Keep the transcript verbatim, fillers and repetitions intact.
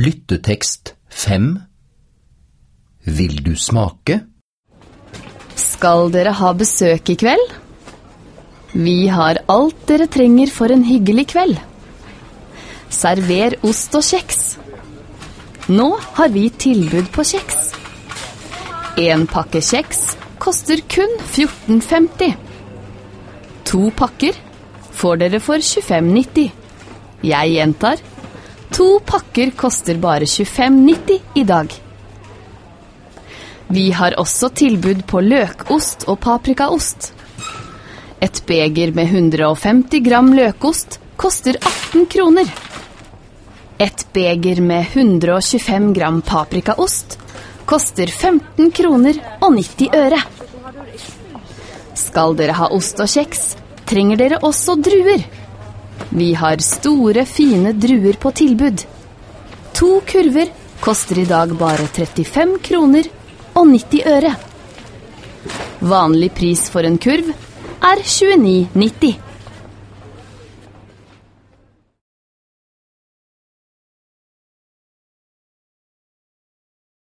Lyttetekst fem. Vil du smake? Skal dere ha besøk i kveld? Vi har alt dere trenger for en hyggelig kveld. Server ost og kjeks. Nå har vi tilbud på kjeks. En pakke kjeks koster kun fjorten femti. To pakker får dere for tjuefem nitti. Jeg gjentar, to pakker koster bare tjuefem nitti i dag. Vi har også tilbud på løkost og paprikaost. Et beger med hundre og femti gram løkost koster atten kroner. Et beger med hundre og tjuefem gram paprikaost koster femten kroner og nitti øre. Skal dere ha ost og kjeks, trenger dere også druer. Vi har store, fine druer på tilbud. To kurver koster i dag bare trettifem kroner og nitti øre. Vanlig pris for en kurv er tjueni nitti.